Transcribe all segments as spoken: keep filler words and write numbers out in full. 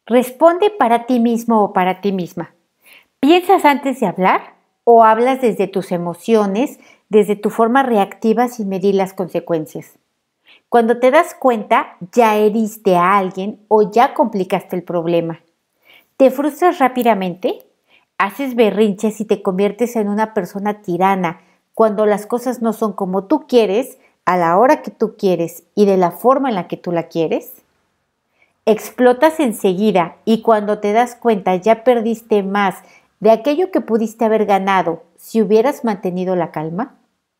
Responde para ti mismo o para ti misma. ¿Piensas antes de hablar o hablas desde tus emociones, desde tu forma reactiva sin medir las consecuencias? Cuando te das cuenta, ya heriste a alguien o ya complicaste el problema. ¿Te frustras rápidamente? ¿Haces berrinches y te conviertes en una persona tirana cuando las cosas no son como tú quieres, a la hora que tú quieres y de la forma en la que tú la quieres? ¿Explotas enseguida y cuando te das cuenta ya perdiste más de aquello que pudiste haber ganado si hubieras mantenido la calma?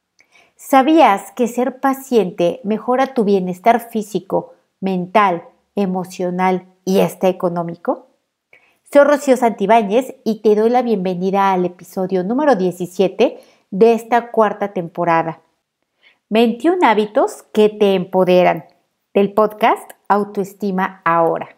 ¿Sabías que ser paciente mejora tu bienestar físico, mental, emocional y hasta económico? Soy Rocío Santibáñez y te doy la bienvenida al episodio número diecisiete de esta cuarta temporada. veintiún hábitos que te empoderan, del podcast Autoestima Ahora.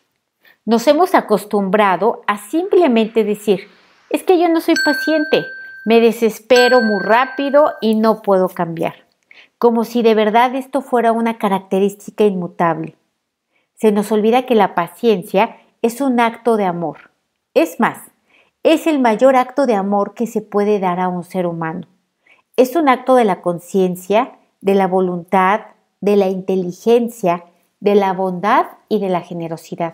Nos hemos acostumbrado a simplemente decir, es que yo no soy paciente, me desespero muy rápido y no puedo cambiar, como si de verdad esto fuera una característica inmutable. Se nos olvida que la paciencia es un acto de amor. Es más, es el mayor acto de amor que se puede dar a un ser humano. Es un acto de la conciencia, de la voluntad, de la inteligencia, de la bondad y de la generosidad.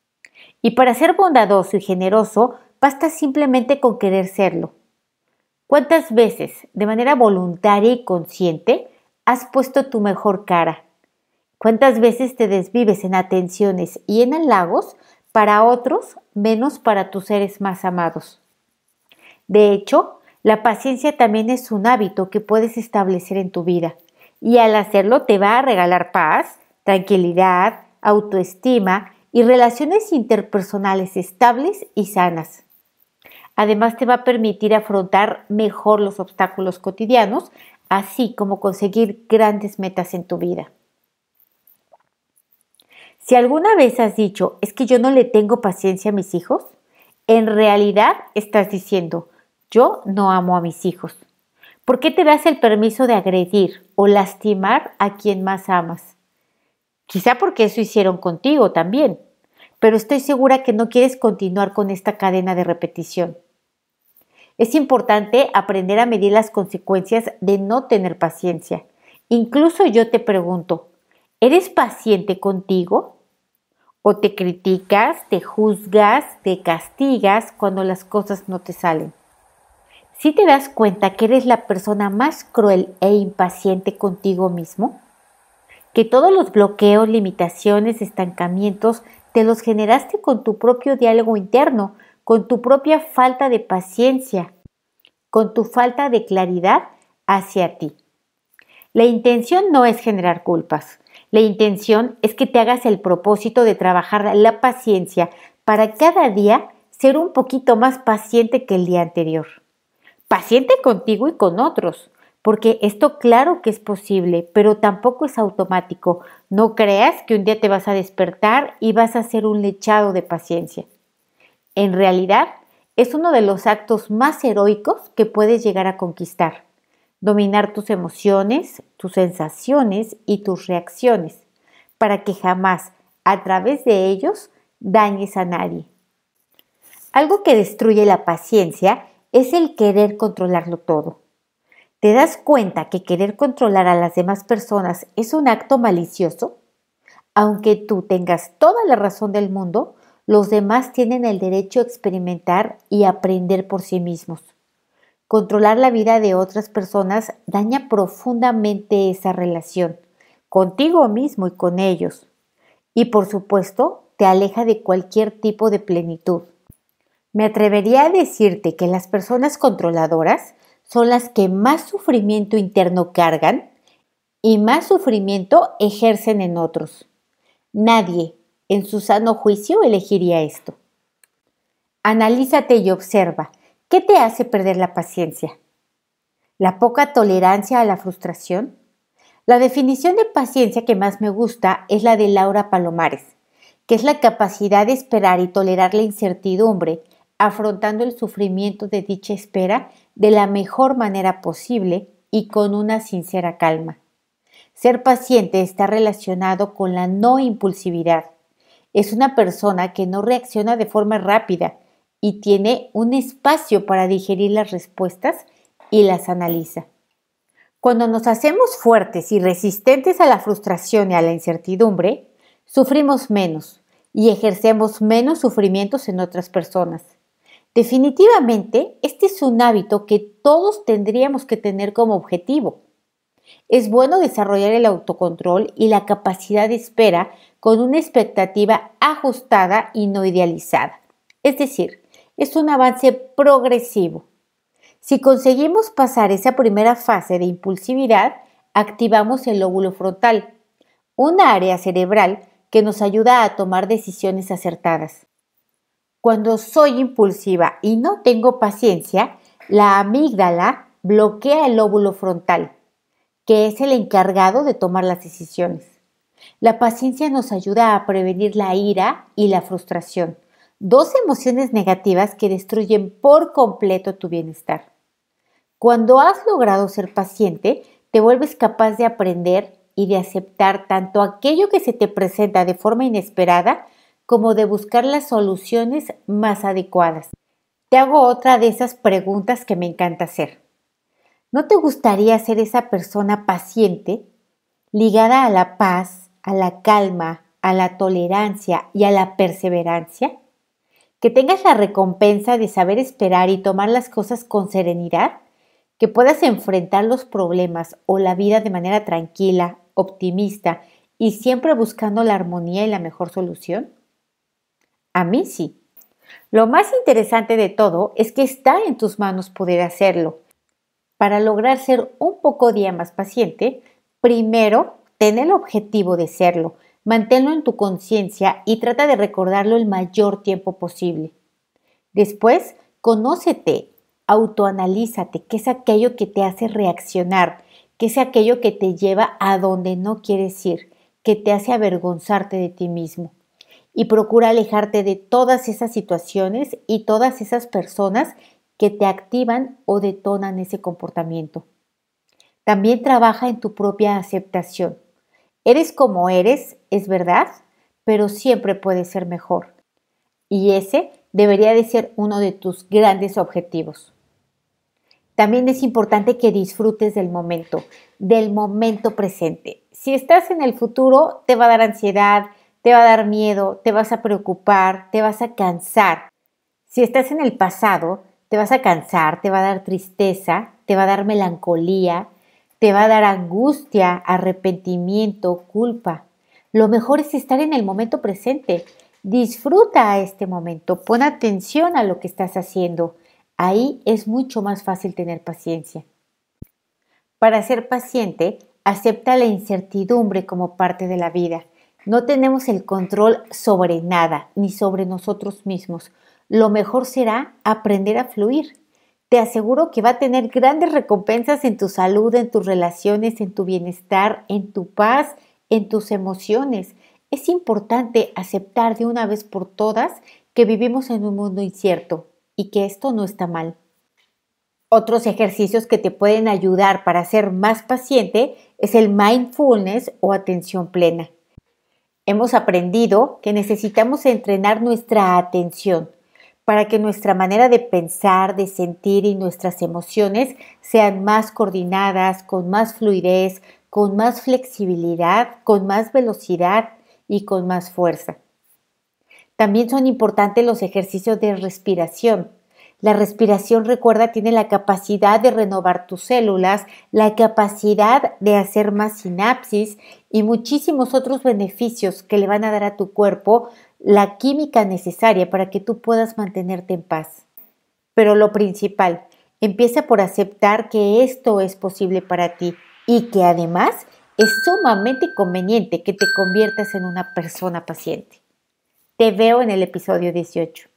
Y para ser bondadoso y generoso, basta simplemente con querer serlo. ¿Cuántas veces, de manera voluntaria y consciente, has puesto tu mejor cara? ¿Cuántas veces te desvives en atenciones y en halagos para otros, menos para tus seres más amados? De hecho, la paciencia también es un hábito que puedes establecer en tu vida y al hacerlo te va a regalar paz, tranquilidad, autoestima y relaciones interpersonales estables y sanas. Además, te va a permitir afrontar mejor los obstáculos cotidianos, así como conseguir grandes metas en tu vida. Si alguna vez has dicho, es que yo no le tengo paciencia a mis hijos, en realidad estás diciendo, yo no amo a mis hijos. ¿Por qué te das el permiso de agredir o lastimar a quien más amas? Quizá porque eso hicieron contigo también, pero estoy segura que no quieres continuar con esta cadena de repetición. Es importante aprender a medir las consecuencias de no tener paciencia. Incluso yo te pregunto, ¿eres paciente contigo? ¿O te criticas, te juzgas, te castigas cuando las cosas no te salen? ¿Sí te das cuenta que eres la persona más cruel e impaciente contigo mismo? Que todos los bloqueos, limitaciones, estancamientos te los generaste con tu propio diálogo interno, con tu propia falta de paciencia, con tu falta de claridad hacia ti. La intención no es generar culpas. La intención es que te hagas el propósito de trabajar la paciencia para cada día ser un poquito más paciente que el día anterior. Paciente contigo y con otros, porque esto claro que es posible, pero tampoco es automático. No creas que un día te vas a despertar y vas a hacer un lechado de paciencia. En realidad, es uno de los actos más heroicos que puedes llegar a conquistar. Dominar tus emociones, tus sensaciones y tus reacciones, para que jamás, a través de ellos, dañes a nadie. Algo que destruye la paciencia es el querer controlarlo todo. ¿Te das cuenta que querer controlar a las demás personas es un acto malicioso? Aunque tú tengas toda la razón del mundo, los demás tienen el derecho a experimentar y aprender por sí mismos. Controlar la vida de otras personas daña profundamente esa relación, contigo mismo y con ellos. Y por supuesto, te aleja de cualquier tipo de plenitud. Me atrevería a decirte que las personas controladoras son las que más sufrimiento interno cargan y más sufrimiento ejercen en otros. Nadie, en su sano juicio, elegiría esto. Analízate y observa. ¿Qué te hace perder la paciencia? ¿La poca tolerancia a la frustración? La definición de paciencia que más me gusta es la de Laura Palomares, que es la capacidad de esperar y tolerar la incertidumbre, afrontando el sufrimiento de dicha espera de la mejor manera posible y con una sincera calma. Ser paciente está relacionado con la no impulsividad. Es una persona que no reacciona de forma rápida y tiene un espacio para digerir las respuestas y las analiza. Cuando nos hacemos fuertes y resistentes a la frustración y a la incertidumbre, sufrimos menos y ejercemos menos sufrimientos en otras personas. Definitivamente, este es un hábito que todos tendríamos que tener como objetivo. Es bueno desarrollar el autocontrol y la capacidad de espera con una expectativa ajustada y no idealizada. Es decir, es un avance progresivo. Si conseguimos pasar esa primera fase de impulsividad, activamos el lóbulo frontal, una área cerebral que nos ayuda a tomar decisiones acertadas. Cuando soy impulsiva y no tengo paciencia, la amígdala bloquea el lóbulo frontal, que es el encargado de tomar las decisiones. La paciencia nos ayuda a prevenir la ira y la frustración, dos emociones negativas que destruyen por completo tu bienestar. Cuando has logrado ser paciente, te vuelves capaz de aprender y de aceptar tanto aquello que se te presenta de forma inesperada como de buscar las soluciones más adecuadas. Te hago otra de esas preguntas que me encanta hacer. ¿No te gustaría ser esa persona paciente, ligada a la paz, a la calma, a la tolerancia y a la perseverancia? ¿Que tengas la recompensa de saber esperar y tomar las cosas con serenidad? ¿Que puedas enfrentar los problemas o la vida de manera tranquila, optimista y siempre buscando la armonía y la mejor solución? A mí sí. Lo más interesante de todo es que está en tus manos poder hacerlo. Para lograr ser un poco día más paciente, primero, ten el objetivo de serlo, manténlo en tu conciencia y trata de recordarlo el mayor tiempo posible. Después, conócete, autoanalízate, qué es aquello que te hace reaccionar, qué es aquello que te lleva a donde no quieres ir, que te hace avergonzarte de ti mismo. Y procura alejarte de todas esas situaciones y todas esas personas que te activan o detonan ese comportamiento. También trabaja en tu propia aceptación. Eres como eres, es verdad, pero siempre puedes ser mejor. Y ese debería de ser uno de tus grandes objetivos. También es importante que disfrutes del momento, del momento presente. Si estás en el futuro, te va a dar ansiedad, te va a dar miedo, te vas a preocupar, te vas a cansar. Si estás en el pasado, te vas a cansar, te va a dar tristeza, te va a dar melancolía, te va a dar angustia, arrepentimiento, culpa. Lo mejor es estar en el momento presente. Disfruta a este momento, pon atención a lo que estás haciendo. Ahí es mucho más fácil tener paciencia. Para ser paciente, acepta la incertidumbre como parte de la vida. No tenemos el control sobre nada, ni sobre nosotros mismos. Lo mejor será aprender a fluir. Te aseguro que va a tener grandes recompensas en tu salud, en tus relaciones, en tu bienestar, en tu paz, en tus emociones. Es importante aceptar de una vez por todas que vivimos en un mundo incierto y que esto no está mal. Otros ejercicios que te pueden ayudar para ser más paciente es el mindfulness o atención plena. Hemos aprendido que necesitamos entrenar nuestra atención para que nuestra manera de pensar, de sentir y nuestras emociones sean más coordinadas, con más fluidez, con más flexibilidad, con más velocidad y con más fuerza. También son importantes los ejercicios de respiración. La respiración, recuerda, tiene la capacidad de renovar tus células, la capacidad de hacer más sinapsis y muchísimos otros beneficios que le van a dar a tu cuerpo la química necesaria para que tú puedas mantenerte en paz. Pero lo principal, empieza por aceptar que esto es posible para ti y que además es sumamente conveniente que te conviertas en una persona paciente. Te veo en el episodio dieciocho.